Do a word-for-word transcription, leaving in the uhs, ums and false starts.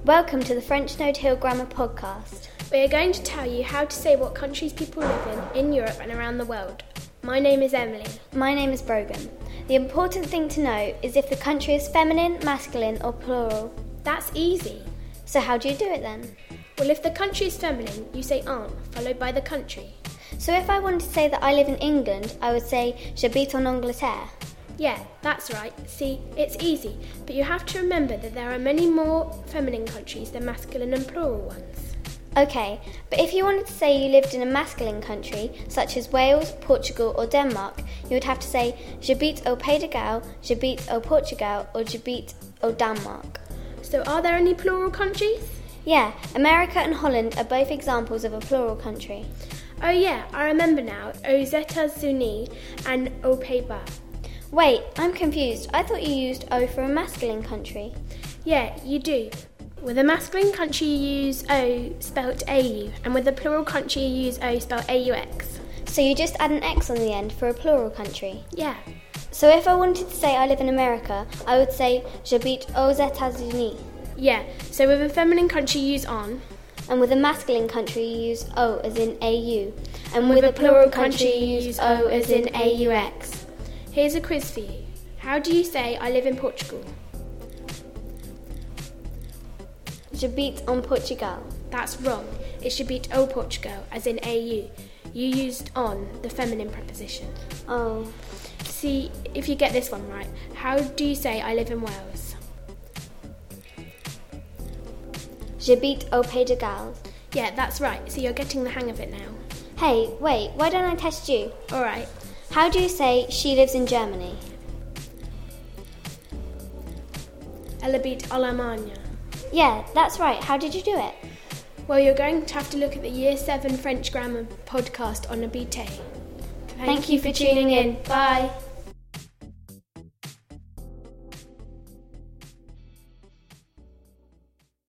Welcome to the French No Till Grammar podcast. We are going to tell you how to say what countries people live in, in Europe and around the world. My name is Emily. My name is Brogan. The important thing to know is if the country is feminine, masculine or plural. That's easy. So how do you do it then? Well, if the country is feminine, you say un, followed by the country. So if I wanted to say that I live in England, I would say j'habite en Angleterre. Yeah, that's right. See, it's easy, but you have to remember that there are many more feminine countries than masculine and plural ones. Okay, but if you wanted to say you lived in a masculine country, such as Wales, Portugal or Denmark, you would have to say j'habite au Pays de Galles, j'habite au Portugal or j'habite au Denmark. So are there any plural countries? Yeah, America and Holland are both examples of a plural country. Oh yeah, I remember now, aux États-Unis and aux Pays-Bas. Wait, I'm confused. I thought you used O for a masculine country. Yeah, you do. With a masculine country you use O spelt A U, and with a plural country you use O spelt A U X. So you just add an X on the end for a plural country? Yeah. So if I wanted to say I live in America, I would say j'habite aux États-Unis. Yeah, so with a feminine country you use on. And with a masculine country you use O as in A U. And, and with, with a plural, plural country you use O as in A U X. Here's a quiz for you. How do you say I live in Portugal? J'habite en Portugal. That's wrong. It should be au Portugal, as in A U. You used on, the feminine preposition. Oh. See, if you get this one right, how do you say I live in Wales? J'habite au Pays de Galles. Yeah, that's right. So you're getting the hang of it now. Hey, wait, why don't I test you? All right. How do you say she lives in Germany? Elle habite en Allemagne. Yeah, that's right. How did you do it? Well, you're going to have to look at the Year seven French Grammar podcast on A B T. Thank, Thank you for tuning in. Bye.